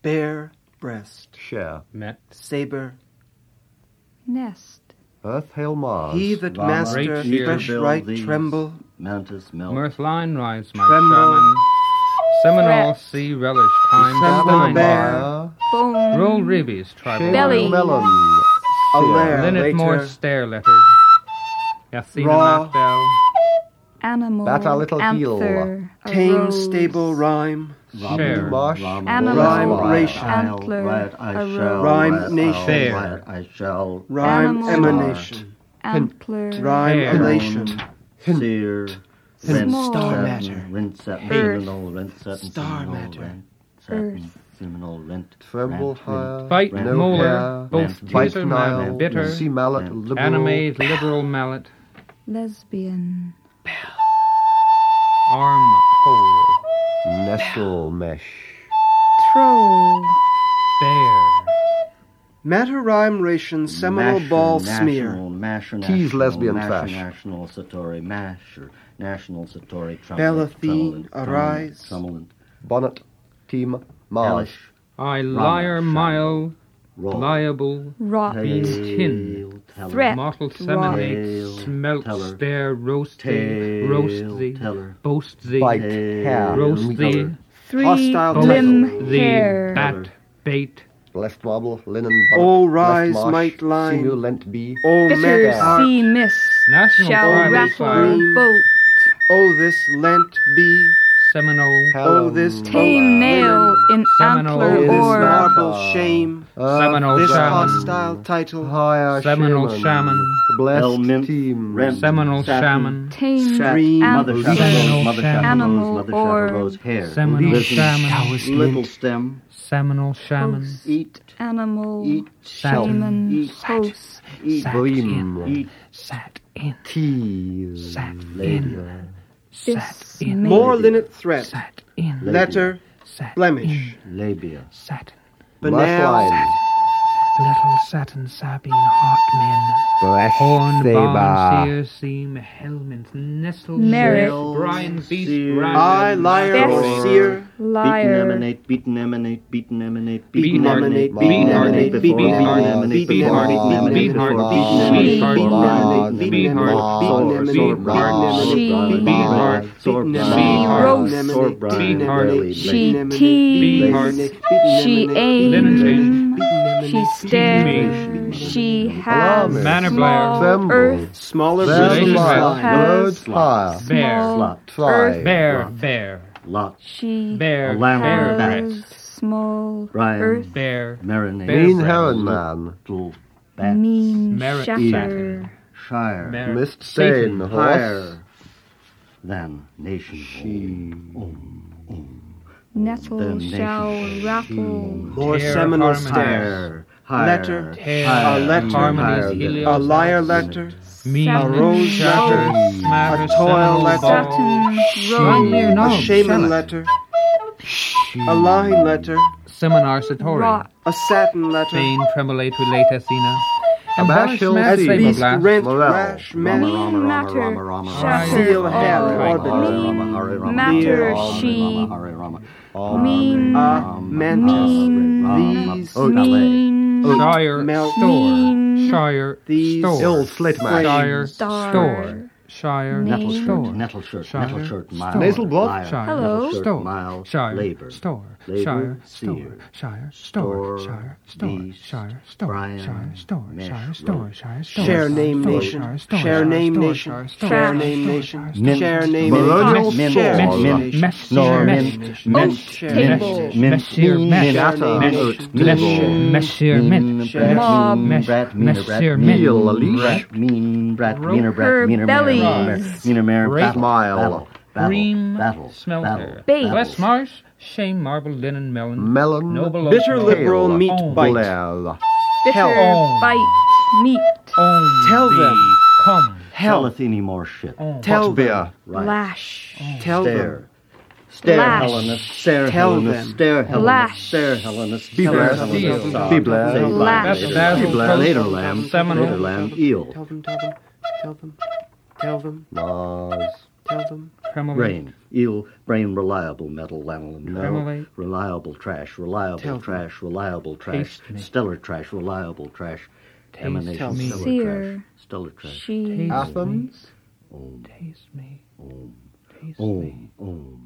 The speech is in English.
Bare breast. Share. Met. Saber. Nest. Earth, hail, Mars. He that Rama, master Great fresh Build right these. tremble. Mantis melt. Mirthline rise, my Tremble. shaman. Seminole Threat. sea relish time Tremble, divine. bear. Bone. Roll Reeves, tribal. Belly. Melon. A Sear. lair Linnet more later. stair letter. Yathena Raw. Macbell. Animal. Bat a little heel. Anther. A Tame rose. stable rhyme. Share. Marsh. Animal. Rhyme Riot. ration. Antler. Riot I A shall. rose. Rhyme Riot nation. Fair. Riot I shall. Rhyme Animal. emanation. Antler. Rhyme Fair. elation. Seer. Small. Star matter. Rent satin. Earth. Seminole. Rent satin. Star Seminole, matter. Rent satin. Earth. Seminole. Rent. Tremble rent, higher. Fight rent, No molar. hair. Both Bite teaser Nile. mallet bitter. Sea mallet. Rent. Liberal. Animate liberal mallet. Lesbian. Arm hole. Nestle mesh. Troll. Bear. Matter rhyme ration. Seminole Masher, ball national, smear. Masher, Tease national, lesbian masher, trash. National Satori. Masher. National Satori. Belathine, arise. Trummelant. Bonnet. Team. Marsh. Hellish. I liar mile. Roll. Liable. Rot. Tin. Teller. Threat. Mottled Rot. seminate. Tail. Smelt Teller. stare. Roast thee. Tail. Roast thee. Teller. Boast thee. Bite. Tail. Hair. Roast thee. Teller. Three Hostile limb title. Thee. hair. Bat. Bait. Left wobble. Linen. Bonnet. Oh, rise, Left marsh. might line. Simulent bee. Oh, Bitter met heart. sea mist. National Shall Tribal rattle Fire. boat. Oh, this Lent be. Seminole. Oh, this Tame nail in Seminole. antler Oh, this or marble shame. Seminole This shaman. hostile title. Higher. Seminole shaman. Blessed Helminth. team. Rent. Seminole Satin. shaman. tame Stream. Mother antler. Shadow, Mother Shadow, Animal Mother or Shadow, Rose, hair. Seminole Listen, shaman. Little stem, Seminole shaman. Host. eat, Animal. eat, Shaman. Eat. Host. eat, Bream. eat, Sat in. Tease. Sat lady, in. Sat in. Dismay. More linnet threat. Sat in. Letter. Sat Blemish. labia, Satin. Banal. Marshline. Little satin sabine hot men. Breast Horn, barn, saber. sear, seam, helmet, nestle, Merit. sheriff, brine, beast, Sear. brand, I, liar, Best. or seer. Liar. beaten emanate, beaten emanate, Beaten beaten emanate, emanate, beaten emanate, before beaten beaten emanate, emanate, beaten before emanate, beaten beaten emanate, emanate, before beaten emanate, beaten beaten emanate, emanate, beaten beaten emanate, emanate, She. beaten emanate, sword beaten bride, emanate, roast, beaten sword emanate, bride, beaten barely emanate, blade. She beaten emanate, teased. beaten Heart. emanate, beaten She emanate, Linen aimed. beaten She emanate, stared. She has Manor Blair. small Tremble. earth. smaller Then bridges Relationship. line. Has Birds higher. Bear. small Slut. Try. earth. Bear, bear, lot, She bear, A lamb bear, on the back. has small Brian. earth. bear, marinade, Bear Mean breath. heron man. little bat, Mean Merit shatter. satin. shire, bear, Mist stain. Satan, Horse. higher. than nation, She. Nettle The shall nation. rattle. More Tear Seminole harmonies. stare. higher, Letter. Tear, A letter. harmonies, Higher. helios, A liar letter. mean, A rose shatter, letter. smatter, A toil seminole letter. ball. Satin Run near rose. now. A shaman Shall it? letter. A line letter. Seminar satori. Rot. A satin letter. Feign, tremolate, relate, Athena. Embellish Embellish, mass, Hills. Beast blast. rent Morel. rash Rama, men. Rama, Rama, Matter. Rama, Rama, Shatter. Seal hair all. orbit. Mean matter. She. Mean. These Mean. Shire, Melt. store. Mean. Shire, These store. Ill slit match. Shire, Star. store. Shire, Name. store. Nettle shirt, Shire, nettle shirt, mile, store. Nasal bluff. liar, Shire, Hello. nettle shirt, store. mile, Shire, labor, store. labor, Shire, seer, store. Shire, store. store, Shire, store. beast, Shire, store. Brian, Shire, store. mesh, Shire, store. rope. Shire, store. Share name Store. nation. Shire, store. Share Shire, name store. nation. Shire, store. Share Shire, name store. nation. Shire, Mint. Share name Baronial nation. mint. Share Mint. name Mint. nation. Mesh, Snore, mesh, mint, mesh, Share Table. nation. Messier, mesh, Shatter. Mesh. Earth. mesh, Nibble. Messier, mint, Mob. mesh, brat, meaner brat, Messier, Meal, mint, leash. brat, mean brat, meaner Her brat, meaner bellies. meaner mare, Rape. battle, Mile. battle, battle, Bream, battle, smelter, Bait. West Marsh, shame, marble, linen, melon, Melon. noble Bitter oak, liberal Hail. meat Own. bite. Blair. Bitter. Hell. Bite. Meat. own Tell thee, them. come, Tell Hell. Athene more shit. own, Tell Hot them. beer. Right. Lash. Tell Stare. them. Stare, Lash. Hellenist. Stare, Tell Hellenist. them. Stare, Hellenist. Lash. Stare, Hellenist. Be Stare, blessed. Hellenist. Seal. Be blessed. Say, Lash. later Basil, lamb. toast, Later lamb. seminole. Later lamb. Eel. Tell them. Tell them. Tell them. Mars. Tell them. tremolo, Rain. Eel, brain, reliable, metal, lanolin, Tremolate. reliable trash, reliable Tell me. trash, reliable trash, Taste me. stellar trash, reliable trash, Taste emanation, me. stellar Seer. trash, stellar trash. She. Taste Athens. Om, Taste me. om, Taste me. om, om.